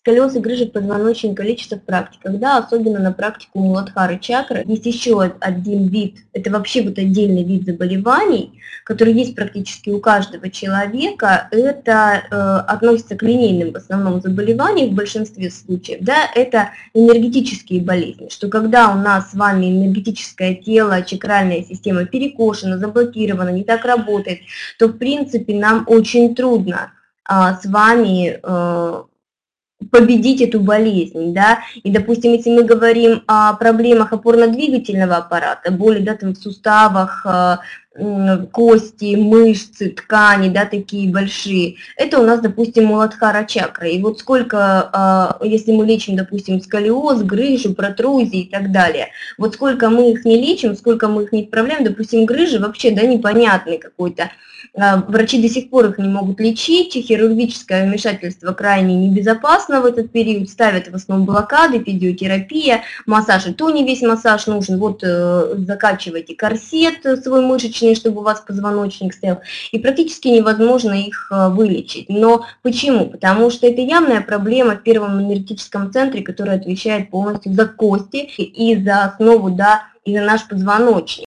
Сколиоз и грыжи позвоночника лечатся в практиках, да, особенно на практику Муладхары чакры. Есть еще один вид, это вообще вот отдельный вид заболеваний, который есть практически у каждого человека. Это относится к линейным в основном заболеваниям в большинстве случаев, да, это энергетические болезни, что когда у нас с вами энергетическое тело, чакральная система перекошена, заблокирована, не так работает, то в принципе нам очень трудно с вами победить эту болезнь, да, и, допустим, если мы говорим о проблемах опорно-двигательного аппарата, боли, да, там в суставах, кости, мышцы, ткани, да, такие большие, это у нас, допустим, Муладхара чакра, и вот сколько, если мы лечим, допустим, сколиоз, грыжу, протрузии и так далее, вот сколько мы их не лечим, сколько мы их не вправляем, допустим, грыжи вообще, да, непонятный какой-то, врачи до сих пор их не могут лечить, хирургическое вмешательство крайне небезопасно в этот период, ставят в основном блокады, физиотерапия, массаж, и то не весь массаж нужен, вот закачивайте корсет свой мышечный, чтобы у вас позвоночник стоял, и практически невозможно их вылечить. Но почему? Потому что это явная проблема в первом энергетическом центре, который отвечает полностью за кости и за основу, да, и за наш позвоночник.